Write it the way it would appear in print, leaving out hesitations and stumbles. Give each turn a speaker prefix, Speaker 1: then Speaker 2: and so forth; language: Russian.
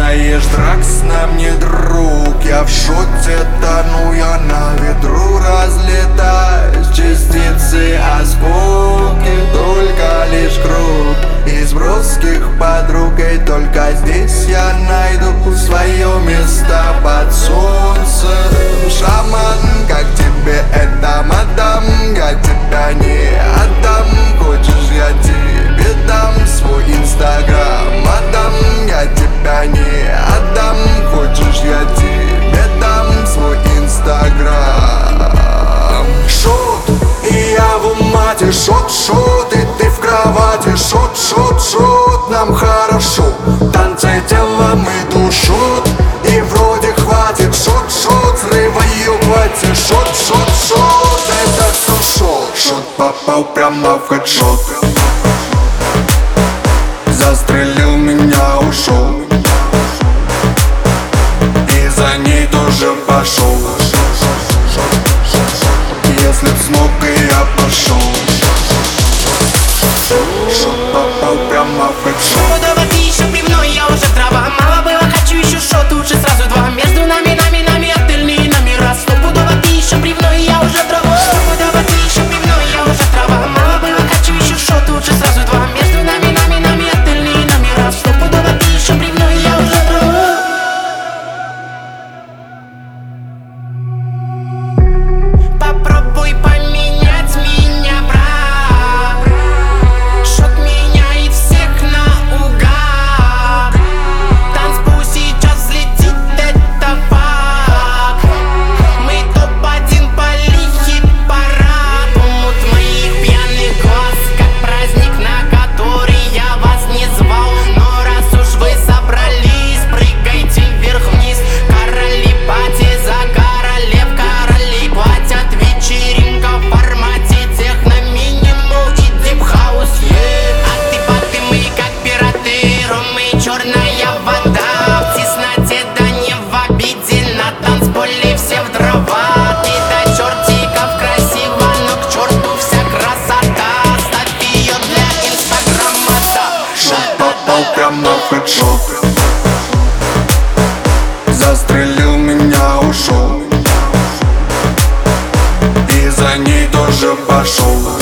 Speaker 1: Знаешь, Дракс нам не друг. Я в шоте тону, я на ветру разлетаюсь. Частицы осколки, только лишь круг из броских подруг. И только здесь я найду свое место под солнцем. Шаман, как тебе это, мадам? Я тебя не отдам. Хочешь, я тебе дам свой инстаграм, мадам? Я тебя не отдам. Хочешь, я тебе дам свой инстаграм. Шот, и я в умате. Шот, шот, и ты в кровати. Шот, шот, шот, нам хорошо. Танцы телом и душот, и вроде хватит. Шот, шот, срываю платье. Шот, шот, шот, это все шот. Шот попал прямо в хедшот. Застрелил меня, ушел, и за ней тоже пошел. Если б смог, и я пошел. Шот попал прямо в хедшот.
Speaker 2: Пудово ты еще пивной, я уже трава. Мало было, хочу еще шот, лучше сразу два. Между нами, отельные номера. Стопудово ты еще пивной, я уже трава. Стопудово ты еще пивной, я уже трава. Мало было, хочу еще шот, лучше сразу два. Между нами, отельные номера. Стопудово ты еще пивной, я уже трава. Попробуй поменять меня, брат. Шот меняет всех наугад. Танцпол сейчас взлетит, это факт. Мы топ-1 по хит-парад. Умут моих пьяных глаз, как праздник, на который я вас не звал. Но раз уж вы собрались, прыгайте вверх-вниз. Короли пати за королев, короли платят. Вечеринка в формате техно, минимал и дип-хаус, а ты мы как пираты, ром и черная вода. В тесноте, да не в обиде, на танцполе все в дрова. Ты до чертиков красиво, но к черту вся красота. Ставь ее для инстаграма, да.
Speaker 1: Шот попал прямо в хедшот. Застрелил меня, ушел, и за ней тоже пошел.